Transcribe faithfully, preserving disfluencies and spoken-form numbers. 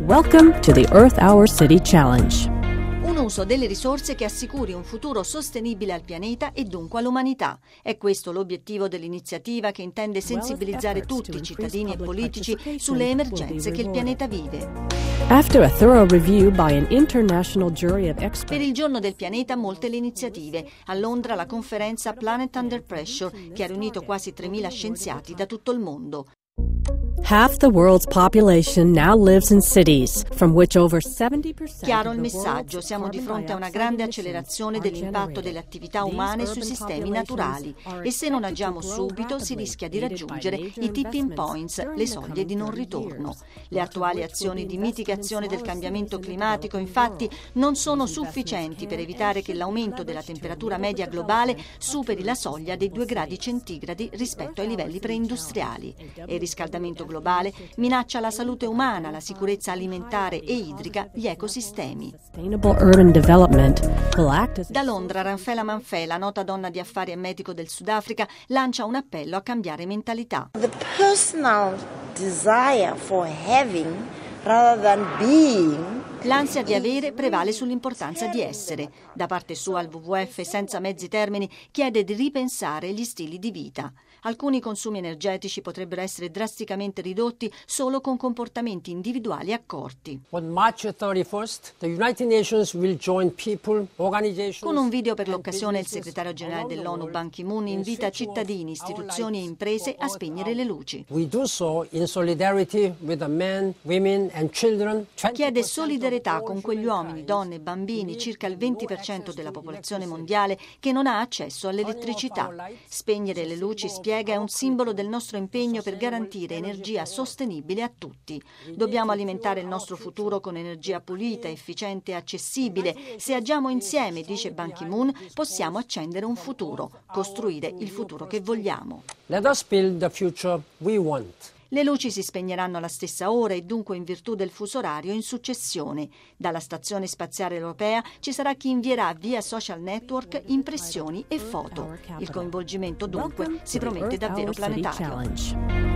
Welcome to the Earth Hour City Challenge. Un uso delle risorse che assicuri un futuro sostenibile al pianeta e dunque all'umanità. È questo l'obiettivo dell'iniziativa che intende sensibilizzare tutti, cittadini e politici, sulle emergenze che il pianeta vive. After a thorough review by an international jury of experts. Per il giorno del pianeta molte le iniziative. A Londra la conferenza Planet Under Pressure, che ha riunito quasi tremila scienziati da tutto il mondo. Half the world's population now lives in cities, from which over seventy percent. Chiaro il messaggio, siamo di fronte a una grande accelerazione dell'impatto delle attività umane sui sistemi naturali e se non agiamo subito si rischia di raggiungere i tipping points, le soglie di non ritorno. Le attuali azioni di mitigazione del cambiamento climatico, infatti, non sono sufficienti per evitare che l'aumento della temperatura media globale superi la soglia dei due gradi centigradi rispetto ai livelli preindustriali. E il riscaldamento globale globale minaccia la salute umana, la sicurezza alimentare e idrica, gli ecosistemi. Da Londra, Ranfela Manfela, nota donna di affari e medico del Sudafrica, lancia un appello a cambiare mentalità. The personal desire for having rather than being. L'ansia di avere prevale sull'importanza di essere. Da parte sua il W W F, senza mezzi termini, chiede di ripensare gli stili di vita. Alcuni consumi energetici potrebbero essere drasticamente ridotti solo con comportamenti individuali accorti. On March thirty-first, the United Nations will join people, organizations. Con un video per l'occasione, il segretario generale dell'ONU Ban Ki-moon invita cittadini, istituzioni e imprese a spegnere le luci. We do so in solidarity with the men, women and children. Chiede solidarietà con quegli uomini, donne e bambini, circa il venti per cento della popolazione mondiale, che non ha accesso all'elettricità. Spegnere le luci, spiega, è un simbolo del nostro impegno per garantire energia sostenibile a tutti. Dobbiamo alimentare il nostro futuro con energia pulita, efficiente e accessibile. Se agiamo insieme, dice Ban Ki-moon, possiamo accendere un futuro, costruire il futuro che vogliamo. Let us build the future we want. Le luci si spegneranno alla stessa ora e dunque in virtù del fuso orario in successione. Dalla Stazione Spaziale Europea ci sarà chi invierà via social network impressioni e foto. Il coinvolgimento dunque si promette davvero planetario.